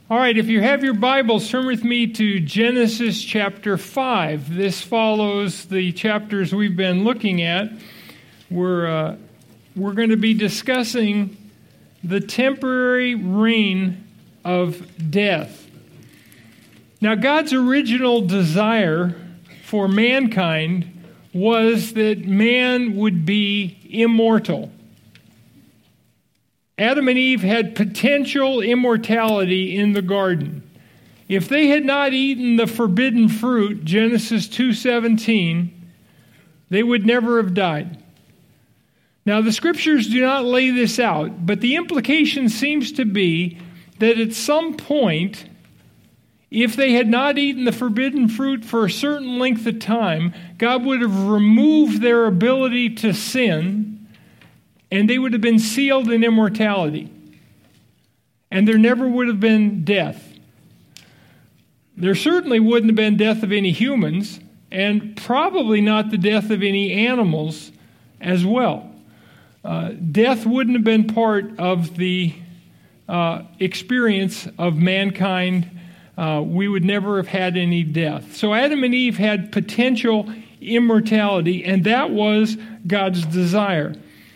All right, if you have your Bibles, turn with me to Genesis chapter 5. This follows the chapters we've been looking at. We're going to be discussing the temporary reign of death. Now, God's original desire for mankind was that man would be immortal. Adam and Eve had potential immortality in the garden. If they had not eaten the forbidden fruit, Genesis 2:17, they would never have died. Now, the scriptures do not lay this out, but the implication seems to be that at some point, if they had not eaten the forbidden fruit for a certain length of time, God would have removed their ability to sin, and they would have been sealed in immortality. And there never would have been death. There certainly wouldn't have been death of any humans, and probably not the death of any animals as well. Death wouldn't have been part of the experience of mankind. We would never have had any death. So Adam and Eve had potential immortality, and that was God's desire.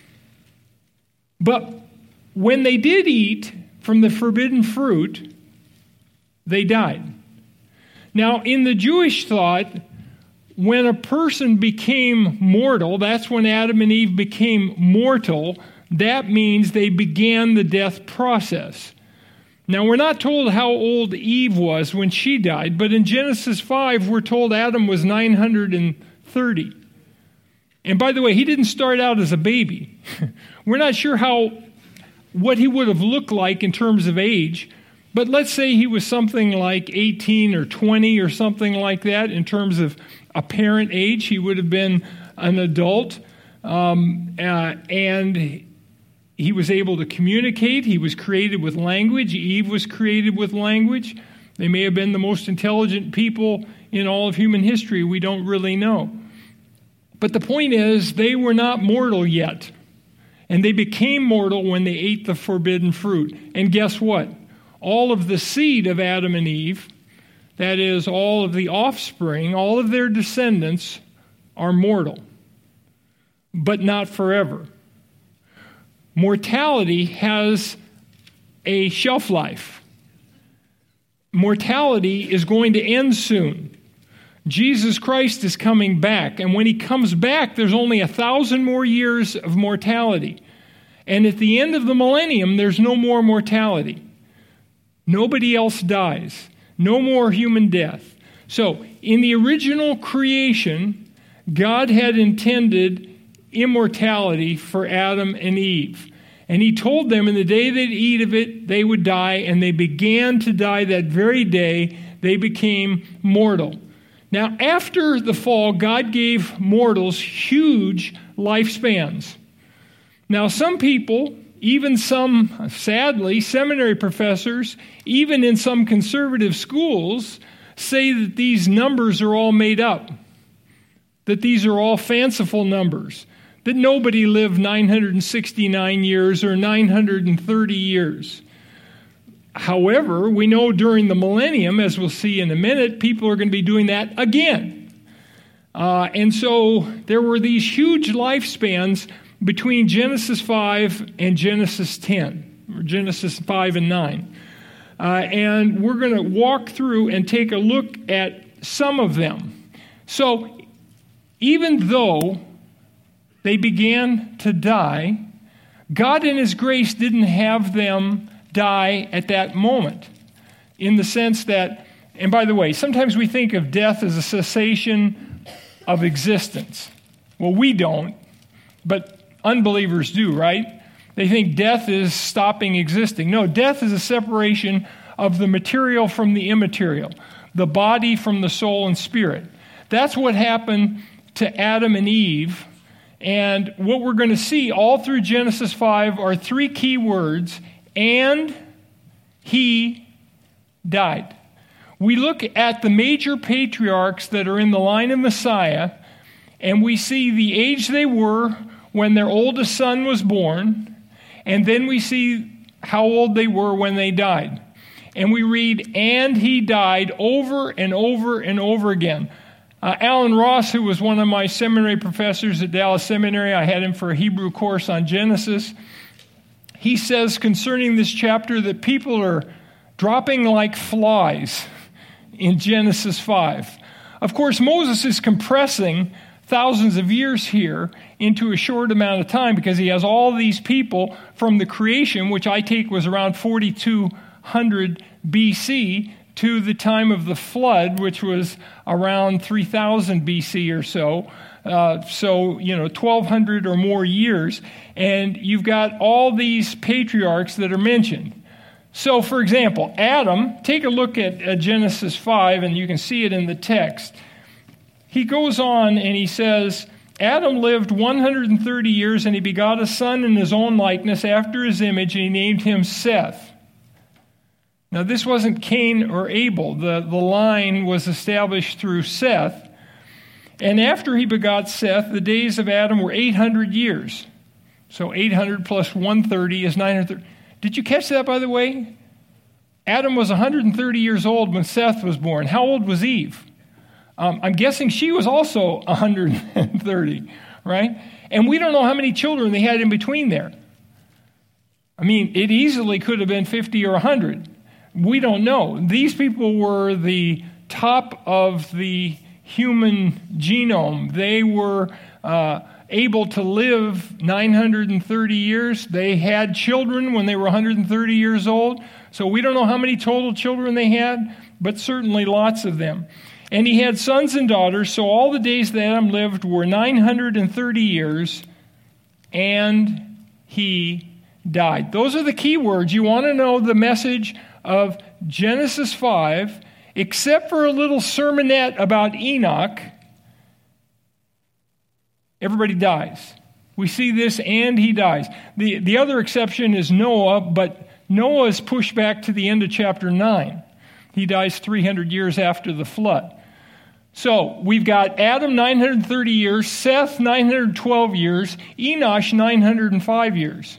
But when they did eat from the forbidden fruit, they died. Now, in the Jewish thought, when a person became mortal, that's when Adam and Eve became mortal, that means they began the death process. Now, we're not told how old Eve was when she died, but in Genesis 5, we're told Adam was 930. And by the way, he didn't start out as a baby. We're not sure what he would have looked like in terms of age, but let's say he was something like 18 or 20 or something like that in terms of apparent age. He would have been an adult, and he was able to communicate. He was created with language. Eve was created with language. They may have been the most intelligent people in all of human history. We don't really know. But the point is, they were not mortal yet. And they became mortal when they ate the forbidden fruit. And guess what? All of the seed of Adam and Eve, that is, all of the offspring, all of their descendants, are mortal. But not forever. Mortality has a shelf life. Mortality is going to end soon. Jesus Christ is coming back, and when he comes back, there's only 1,000 more years of mortality. And at the end of the millennium, there's no more mortality. Nobody else dies. No more human death. So, in the original creation, God had intended immortality for Adam and Eve. And he told them in the day they'd eat of it, they would die, and they began to die that very day. They became mortal. Now, after the fall, God gave mortals huge lifespans. Now, some people, even some, sadly, seminary professors, even in some conservative schools, say that these numbers are all made up, that these are all fanciful numbers, that nobody lived 969 years or 930 years. However, we know during the millennium, as we'll see in a minute, people are going to be doing that again. And so there were these huge lifespans between Genesis 5 and Genesis 10, or Genesis 5 and 9. And we're going to walk through and take a look at some of them. So even though they began to die, God in his grace didn't have them die at that moment, in the sense that, and by the way, sometimes we think of death as a cessation of existence. Well, we don't, but unbelievers do, right? They think death is stopping existing. No, death is a separation of the material from the immaterial, the body from the soul and spirit. That's what happened to Adam and Eve. And what we're going to see all through Genesis 5 are three key words: and he died. We look at the major patriarchs that are in the line of Messiah, and we see the age they were when their oldest son was born, and then we see how old they were when they died. and we read, and he died over and over and over again. Alan Ross, who was one of my seminary professors at Dallas Seminary, I had him for a Hebrew course on Genesis. He says concerning this chapter that people are dropping like flies in Genesis 5. Of course, Moses is compressing thousands of years here into a short amount of time because he has all these people from the creation, which I take was around 4200 BC, to the time of the flood, which was around 3000 BC or so. 1,200 or more years. And you've got all these patriarchs that are mentioned. So, for example, Adam, take a look at Genesis 5, and you can see it in the text. He goes on and he says, Adam lived 130 years, and he begot a son in his own likeness after his image, and he named him Seth. Now, this wasn't Cain or Abel. The line was established through Seth. And after he begot Seth, the days of Adam were 800 years. So 800 plus 130 is 930. Did you catch that, by the way? Adam was 130 years old when Seth was born. How old was Eve? I'm guessing she was also 130, right? And we don't know how many children they had in between there. I mean, it easily could have been 50 or 100. We don't know. These people were the top of the human genome. They were able to live 930 years. They had children when they were 130 years old. So we don't know how many total children they had, but certainly lots of them. And he had sons and daughters, so all the days that Adam lived were 930 years, and he died. Those are the key words. You want to know the message of Genesis 5, except for a little sermonette about Enoch, everybody dies. We see this, and he dies. The other exception is Noah, but Noah is pushed back to the end of chapter 9. He dies 300 years after the flood. So we've got Adam 930 years, Seth 912 years, Enosh 905 years.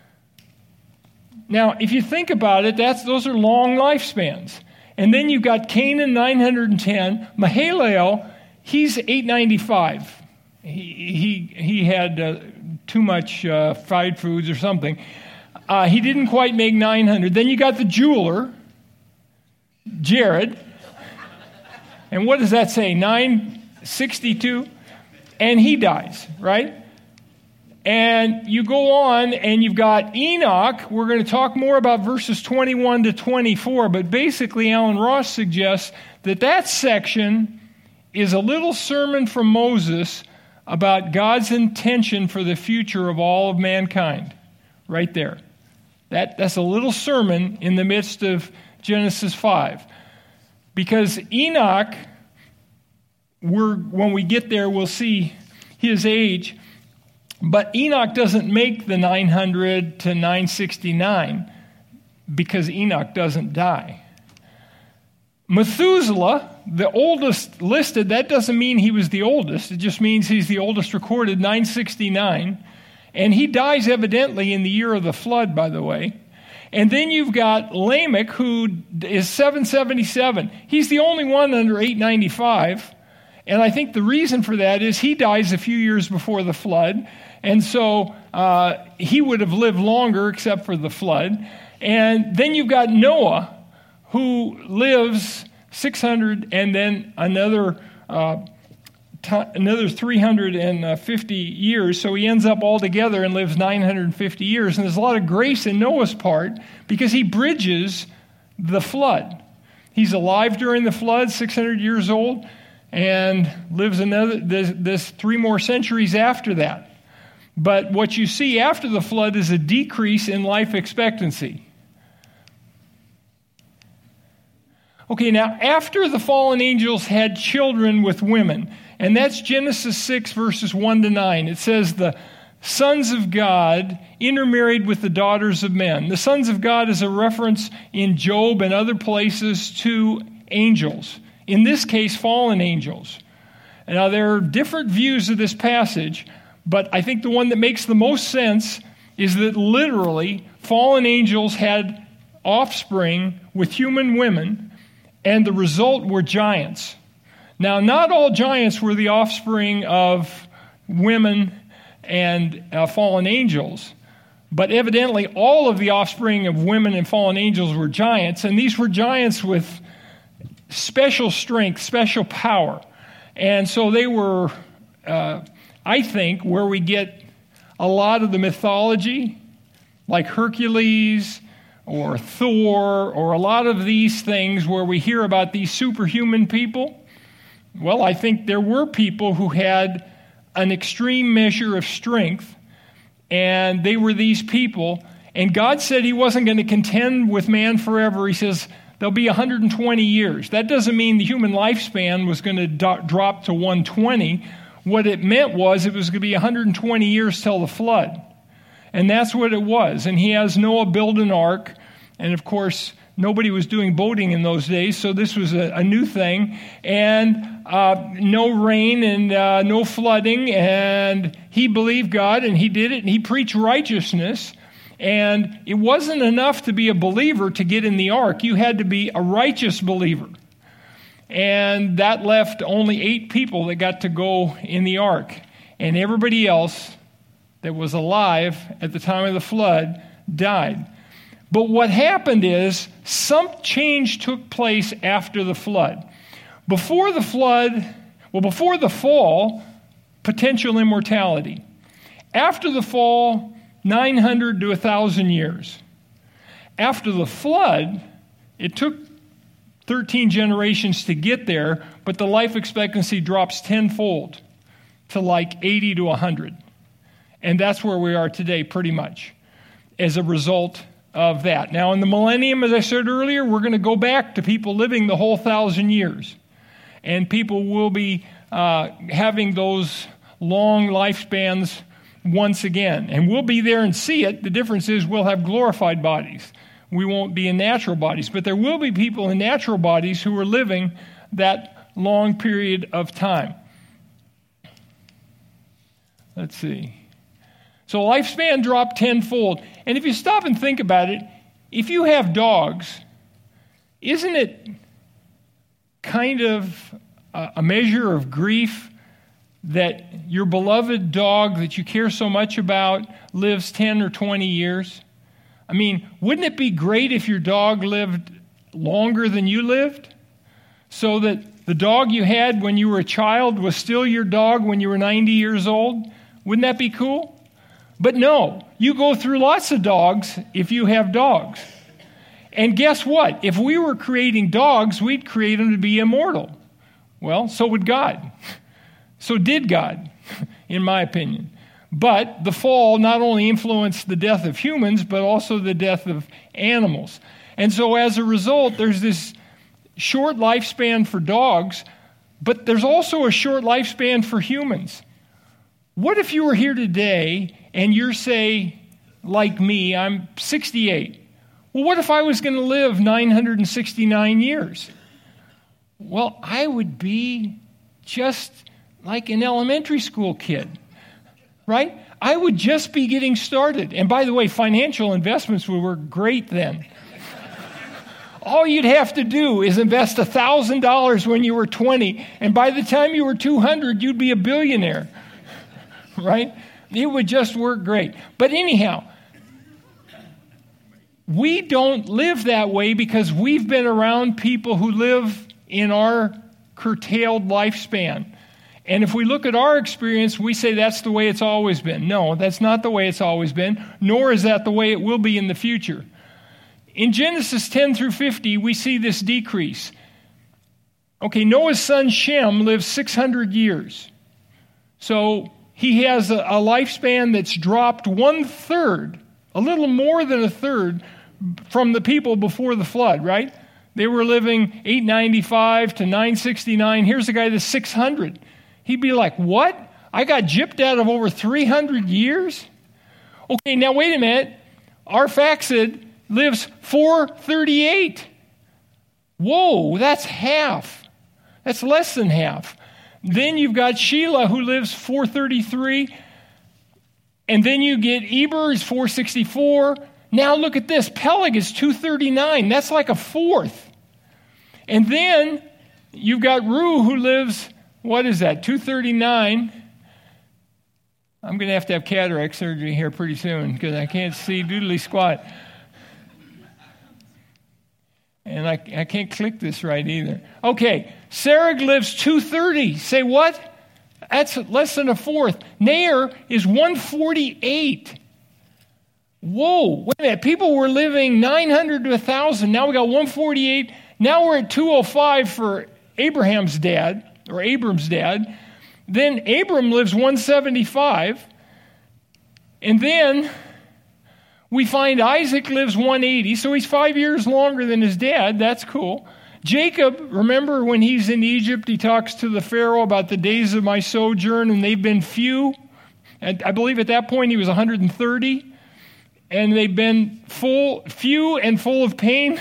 Now, if you think about it, those are long lifespans. And then you've got Canaan 910, Mahalalel, he's 895. He had too much fried foods or something. He didn't quite make 900. Then you got the jeweler, Jared. And what does that say? 962? And he dies, right? And you go on and you've got Enoch. We're going to talk more about verses 21 to 24, but basically Alan Ross suggests that section is a little sermon from Moses about God's intention for the future of all of mankind. Right there. That's a little sermon in the midst of Genesis 5. Because Enoch, when we get there, we'll see his age. But Enoch doesn't make the 900 to 969 because Enoch doesn't die. Methuselah, the oldest listed, that doesn't mean he was the oldest. It just means he's the oldest recorded, 969. And he dies evidently in the year of the flood, by the way. And then you've got Lamech, who is 777. He's the only one under 895. And I think the reason for that is he dies a few years before the flood. And so he would have lived longer except for the flood. And then you've got Noah, who lives 600 and then another 350 years. So he ends up altogether and lives 950 years. And there's a lot of grace in Noah's part because he bridges the flood. He's alive during the flood, 600 years old, and lives this 3 more centuries after that. But what you see after the flood is a decrease in life expectancy. Okay, now after the fallen angels had children with women, and that's Genesis 6, verses 1 to 9. It says the sons of God intermarried with the daughters of men. The sons of God is a reference in Job and other places to angels. In this case, fallen angels. Now, there are different views of this passage, but I think the one that makes the most sense is that literally fallen angels had offspring with human women, and the result were giants. Now, not all giants were the offspring of women and fallen angels, but evidently all of the offspring of women and fallen angels were giants, and these were giants with special strength, special power. And so they were, I think, where we get a lot of the mythology, like Hercules or Thor, or a lot of these things where we hear about these superhuman people. Well, I think there were people who had an extreme measure of strength, and they were these people. And God said he wasn't going to contend with man forever. He says there'll be 120 years. That doesn't mean the human lifespan was going to drop to 120. What it meant was it was going to be 120 years till the flood. And that's what it was. And he has Noah build an ark. And of course, nobody was doing boating in those days, so this was a new thing. And no rain and no flooding. And he believed God, and he did it, and he preached righteousness. And it wasn't enough to be a believer to get in the ark. You had to be a righteous believer. And that left only 8 people that got to go in the ark. And everybody else that was alive at the time of the flood died. But what happened is some change took place after the flood. Before the fall, potential immortality. After the fall, 900 to 1,000 years. After the flood, it took 13 generations to get there, but the life expectancy drops tenfold to like 80 to 100. And that's where we are today, pretty much, as a result of that. Now, in the millennium, as I said earlier, we're going to go back to people living the whole 1,000 years. And people will be having those long lifespans once again. And we'll be there and see it. The difference is we'll have glorified bodies. We won't be in natural bodies. But there will be people in natural bodies who are living that long period of time. Let's see. So lifespan dropped tenfold. And if you stop and think about it, if you have dogs, isn't it kind of a measure of grief that your beloved dog that you care so much about lives 10 or 20 years? I mean, wouldn't it be great if your dog lived longer than you lived? So that the dog you had when you were a child was still your dog when you were 90 years old? Wouldn't that be cool? But no, you go through lots of dogs if you have dogs. And guess what? If we were creating dogs, we'd create them to be immortal. Well, so would God. So did God, in my opinion. But the fall not only influenced the death of humans, but also the death of animals. And so as a result, there's this short lifespan for dogs, but there's also a short lifespan for humans. What if you were here today and you're, say, like me, I'm 68. Well, what if I was going to live 969 years? Well, I would be just like an elementary school kid, right? I would just be getting started. And by the way, financial investments were great then. All you'd have to do is invest $1,000 when you were 20, and by the time you were 200, you'd be a billionaire, right? It would just work great. But anyhow, we don't live that way because we've been around people who live in our curtailed lifespan. And if we look at our experience, we say that's the way it's always been. No, that's not the way it's always been, nor is that the way it will be in the future. In Genesis 10 through 50, we see this decrease. Okay, Noah's son Shem lives 600 years. So he has a lifespan that's dropped 1/3, a little more than 1/3 from the people before the flood, right? They were living 895 to 969. Here's a guy that's 600. He'd be like, what? I got gypped out of over 300 years? Okay, now wait a minute. Arphaxad lives 438. Whoa, that's half. That's less than half. Then you've got Sheila, who lives 433. And then you get Eber is 464. Now look at this. Peleg is 239. That's like a fourth. And then you've got Reu who lives, 239. I'm going to have cataract surgery here pretty soon because I can't see doodly squat. And I can't click this right either. Okay, Serug lives 230. Say what? That's less than a fourth. Nair is 148. Whoa, wait a minute. People were living 900 to 1,000. Now we got 148. Now we're at 205 for Abraham's dad, or Abram's dad. Then Abram lives 175. And then we find Isaac lives 180. So he's 5 years longer than his dad. That's cool. Jacob, remember when he's in Egypt, he talks to the Pharaoh about the days of my sojourn, and they've been few. And I believe at that point he was 130. And they've been few and full of pain.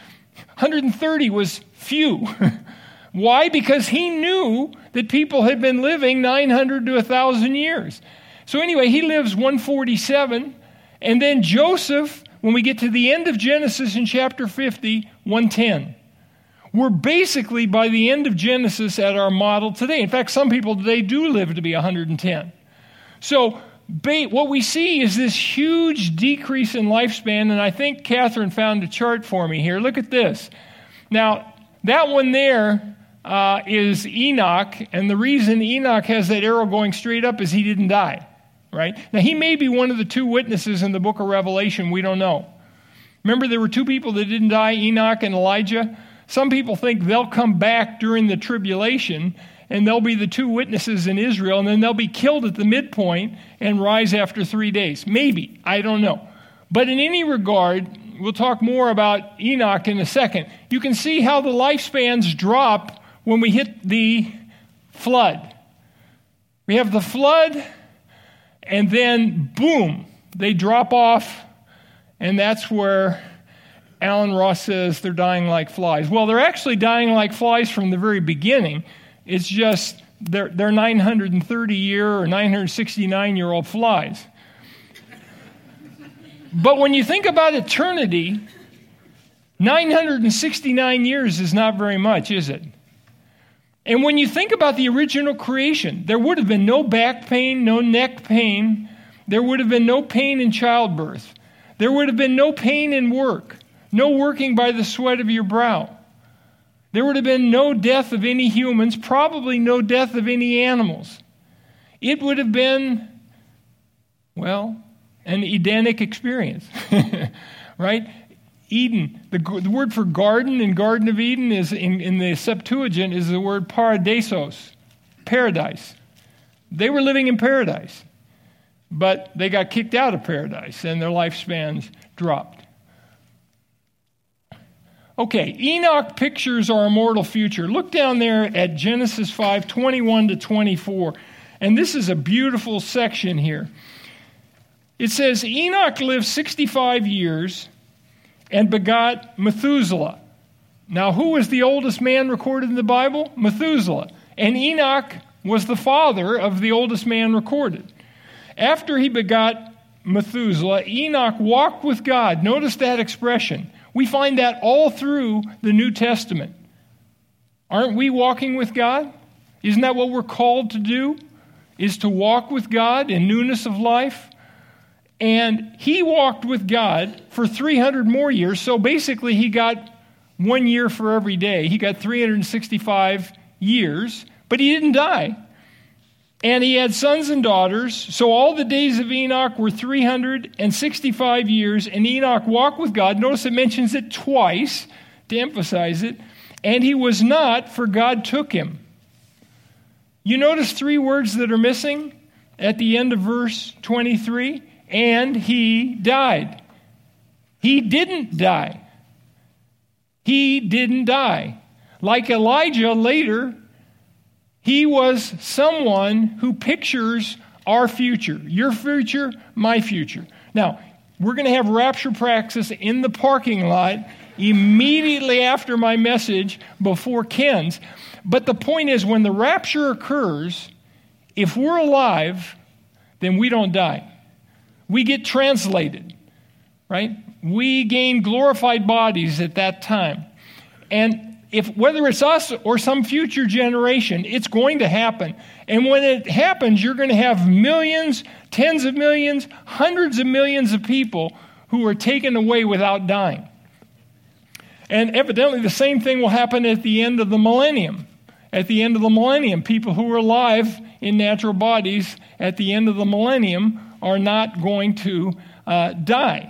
130 was few. Why? Because he knew that people had been living 900 to 1,000 years. So anyway, he lives 147. And then Joseph, when we get to the end of Genesis in chapter 50, 110. We're basically, by the end of Genesis, at our model today. In fact, some people today do live to be 110. So what we see is this huge decrease in lifespan, and I think Catherine found a chart for me here. Look at this. Now, that one there is Enoch, and the reason Enoch has that arrow going straight up is he didn't die, right? Now, he may be one of the two witnesses in the book of Revelation. We don't know. Remember, there were two people that didn't die, Enoch and Elijah? Some people think they'll come back during the tribulation, and they'll be the two witnesses in Israel, and then they'll be killed at the midpoint and rise after 3 days. Maybe. I don't know. But in any regard, we'll talk more about Enoch in a second. You can see how the lifespans drop when we hit the flood. We have the flood, and then, boom, they drop off, and that's where Alan Ross says they're dying like flies. Well, they're actually dying like flies from the very beginning. It's just they're 930-year or 969-year-old flies. But when you think about eternity, 969 years is not very much, is it? And when you think about the original creation, there would have been no back pain, no neck pain. There would have been no pain in childbirth. There would have been no pain in work, no working by the sweat of your brow. There would have been no death of any humans, probably no death of any animals. It would have been, well, an Edenic experience, right? Eden, the word for garden in Garden of Eden is in the Septuagint is the word paradisos, paradise. They were living in paradise, but they got kicked out of paradise and their lifespans dropped. Okay, Enoch pictures our immortal future. Look down there at Genesis 5, 21 to 24. And this is a beautiful section here. It says, Enoch lived 65 years and begot Methuselah. Now, who was the oldest man recorded in the Bible? Methuselah. And Enoch was the father of the oldest man recorded. After he begot Methuselah, Enoch walked with God. Notice that expression. We find that all through the New Testament. Aren't we walking with God? Isn't that what we're called to do? Is to walk with God in newness of life? And he walked with God for 300 more years. So basically he got 1 year for every day. He got 365 years, but he didn't die. And he had sons and daughters. So all the days of Enoch were 365 years, and Enoch walked with God. Notice it mentions it twice to emphasize it. And he was not, for God took him. You notice three words that are missing at the end of verse 23? And he died. He didn't die. He didn't die. Like Elijah later, he was someone who pictures our future. Your future, my future. Now, we're going to have rapture practice in the parking lot immediately after my message before Ken's. But the point is, when the rapture occurs, if we're alive, then we don't die. We get translated, right? we gain glorified bodies at that time. And whether it's us or some future generation, it's going to happen. And when it happens, you're going to have millions, tens of millions, hundreds of millions of people who are taken away without dying. And evidently the same thing will happen at the end of the millennium. At the end of the millennium, people who are alive in natural bodies at the end of the millennium are not going to die.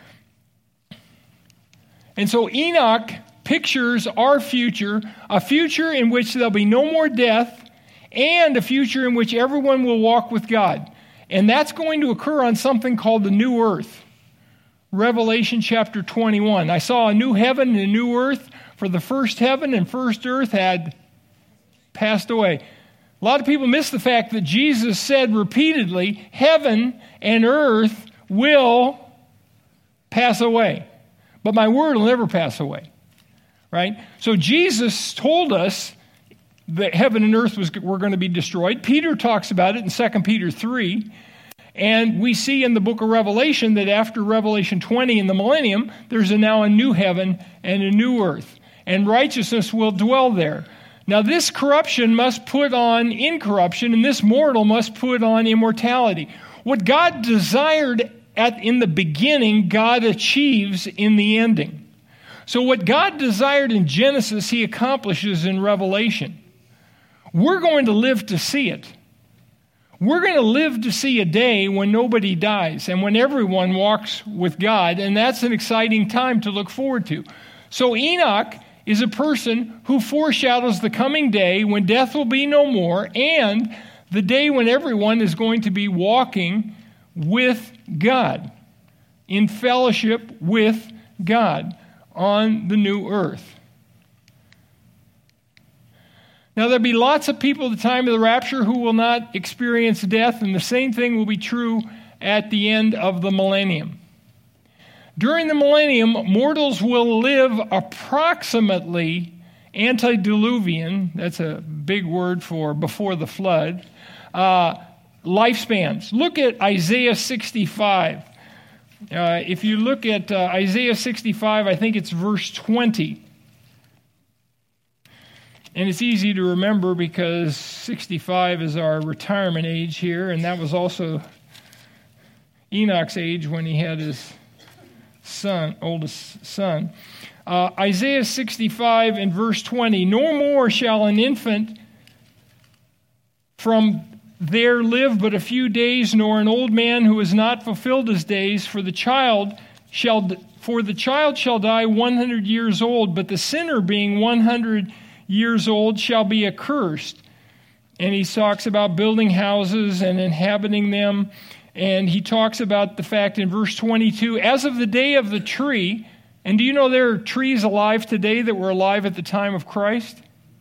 And so Enoch pictures our future, a future in which there'll be no more death, and a future in which everyone will walk with God. And that's going to occur on something called the new earth. Revelation chapter 21. I saw a new heaven and a new earth, for the first heaven and first earth had passed away. A lot of people miss the fact that Jesus said repeatedly, heaven and earth will pass away, but my word will never pass away. Right? So Jesus told us that heaven and earth were going to be destroyed. Peter talks about it in 2 Peter 3. And we see in the book of Revelation that after Revelation 20 in the millennium, there's now a new heaven and a new earth. And righteousness will dwell there. Now this corruption must put on incorruption, and this mortal must put on immortality. What God desired in the beginning, God achieves in the ending. So what God desired in Genesis, he accomplishes in Revelation. We're going to live to see it. We're going to live to see a day when nobody dies and when everyone walks with God, and that's an exciting time to look forward to. So Enoch is a person who foreshadows the coming day when death will be no more, and the day when everyone is going to be walking with God, in fellowship with God on the new earth. Now, there'll be lots of people at the time of the rapture who will not experience death, and the same thing will be true at the end of the millennium. During the millennium, mortals will live approximately antediluvian, that's a big word for before the flood, lifespans. Look at Isaiah 65. If you look at Isaiah 65, I think it's verse 20. And it's easy to remember because 65 is our retirement age here, and that was also Enoch's age when he had his oldest son. Isaiah 65 and verse 20, "No more shall an infant from there live but a few days, nor an old man who has not fulfilled his days, for the child shall die 100 years old, but the sinner being 100 years old shall be accursed." And he talks about building houses and inhabiting them. And he talks about the fact in verse 22, as of the day of the tree, and do you know there are trees alive today that were alive at the time of Christ?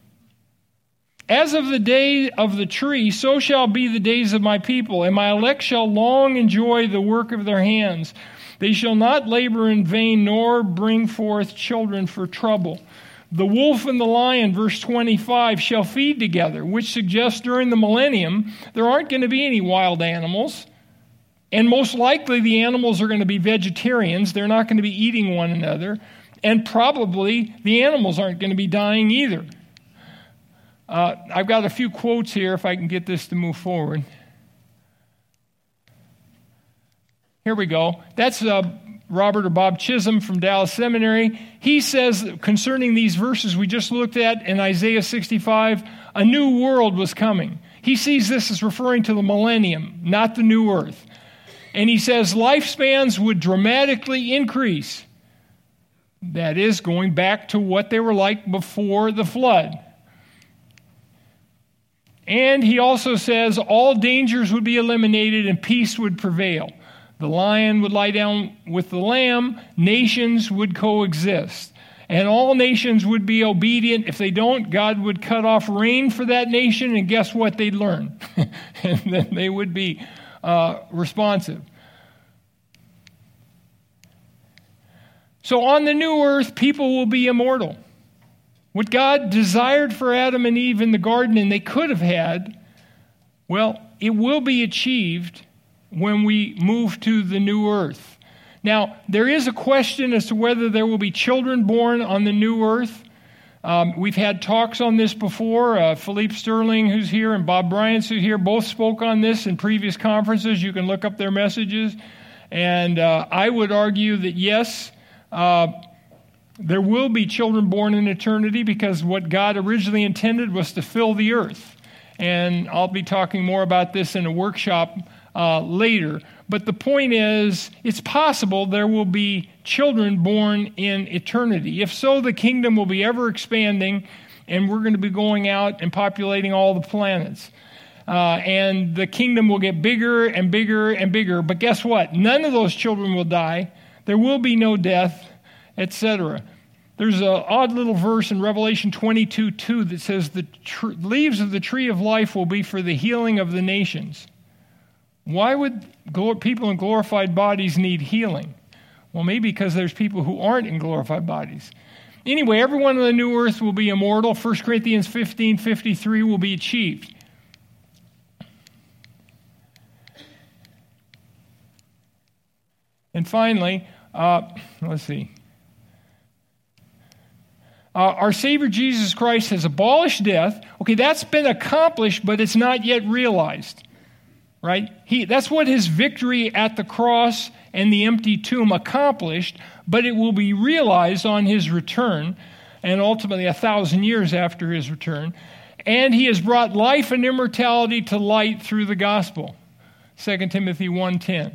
As of the day of the tree, so shall be the days of my people, and my elect shall long enjoy the work of their hands. They shall not labor in vain, nor bring forth children for trouble. The wolf and the lion, verse 25, shall feed together, which suggests during the millennium there aren't going to be any wild animals. And most likely the animals are going to be vegetarians. They're not going to be eating one another. And probably the animals aren't going to be dying either. I've got a few quotes here if I can get this to move forward. Here we go. That's Robert or Bob Chisholm from Dallas Seminary. He says concerning these verses we just looked at in Isaiah 65, a new world was coming. He sees this as referring to the millennium, not the new earth. And he says lifespans would dramatically increase. That is, going back to what they were like before the flood. And he also says all dangers would be eliminated and peace would prevail. The lion would lie down with the lamb. Nations would coexist. And all nations would be obedient. If they don't, God would cut off rain for that nation, and guess what? They'd learn. And then they would be responsive. So on the new earth, people will be immortal. What God desired for Adam and Eve in the garden, and they could have had, well, it will be achieved when we move to the new earth. Now, there is a question as to whether there will be children born on the new earth. We've had talks on this before. Philippe Sterling, who's here, and Bob Bryant, who's here, both spoke on this in previous conferences. You can look up their messages. And I would argue that, yes, there will be children born in eternity, because what God originally intended was to fill the earth. And I'll be talking more about this in a workshop later. But the point is, it's possible there will be children born in eternity. If so, the kingdom will be ever expanding, and we're going to be going out and populating all the planets. And the kingdom will get bigger and bigger and bigger. But guess what? None of those children will die. There will be no death, etc. There's an odd little verse in Revelation 22:2 that says the leaves of the tree of life will be for the healing of the nations. Why would people in glorified bodies need healing? Well, maybe because there's people who aren't in glorified bodies. Anyway, everyone on the new earth will be immortal. 1 Corinthians 15:53 will be achieved. And finally, let's see. Our Savior Jesus Christ has abolished death. Okay, that's been accomplished, but it's not yet realized. Right? That's what his victory at the cross and the empty tomb accomplished, but it will be realized on his return, and ultimately 1,000 years after his return. And he has brought life and immortality to light through the gospel. 2 Timothy 1:10.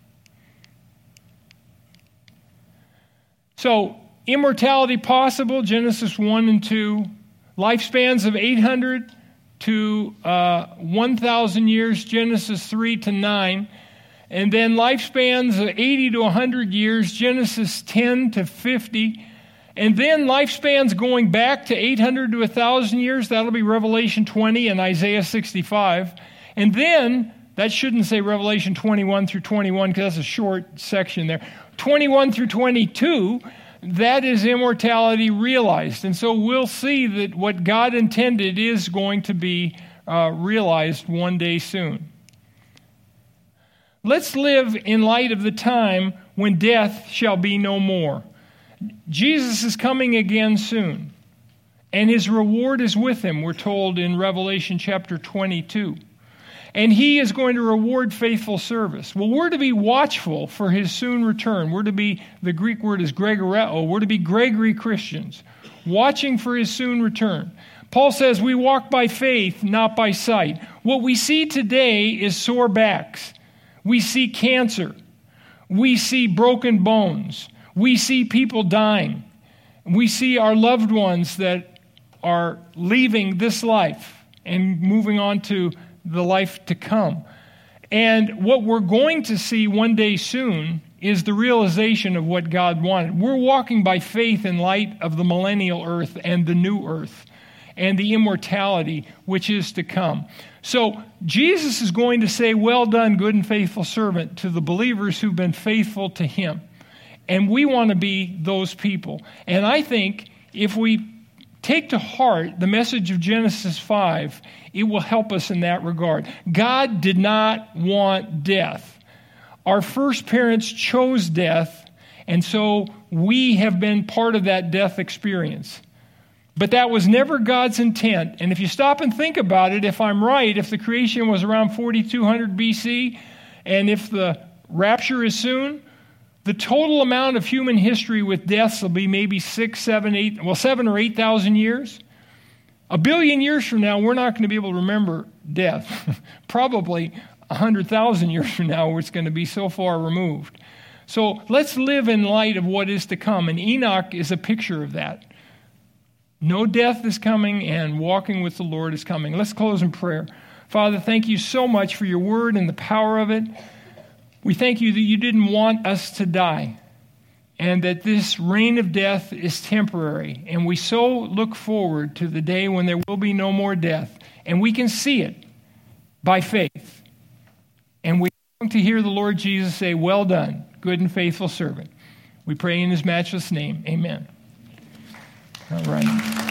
So, immortality possible, Genesis 1 and 2. Lifespans of 800 to 1,000 years, Genesis 3 to 9. And then lifespans of 80 to 100 years, Genesis 10 to 50. And then lifespans going back to 800 to 1,000 years, that'll be Revelation 20 and Isaiah 65. And then, that shouldn't say Revelation 21 through 21 because that's a short section there. 21 through 22, that is immortality realized. And so we'll see that what God intended is going to be realized one day soon. Let's live in light of the time when death shall be no more. Jesus is coming again soon, and his reward is with him, we're told in Revelation chapter 22. And he is going to reward faithful service. Well, we're to be watchful for his soon return. We're to be, the Greek word is gregoreo, we're to be Gregory Christians, watching for his soon return. Paul says we walk by faith, not by sight. What we see today is sore backs. We see cancer. We see broken bones. We see people dying. We see our loved ones that are leaving this life and moving on to the life to come. And what we're going to see one day soon is the realization of what God wanted. We're walking by faith in light of the millennial earth and the new earth and the immortality which is to come. So Jesus is going to say, "Well done, good and faithful servant," to the believers who've been faithful to him. And we want to be those people. And I think if we take to heart the message of Genesis 5, it will help us in that regard. God did not want death. Our first parents chose death, and so we have been part of that death experience. But that was never God's intent. And if you stop and think about it, if I'm right, if the creation was around 4200 BC, and if the rapture is soon, the total amount of human history with deaths will be maybe 7 or 8,000 years. 1 billion years from now, we're not going to be able to remember death. Probably 100,000 years from now, it's going to be so far removed. So let's live in light of what is to come. And Enoch is a picture of that. No death is coming, and walking with the Lord is coming. Let's close in prayer. Father, thank you so much for your word and the power of it. We thank you that you didn't want us to die, and that this reign of death is temporary. And we so look forward to the day when there will be no more death, and we can see it by faith. And we long to hear the Lord Jesus say, "Well done, good and faithful servant." We pray in his matchless name. Amen. All right.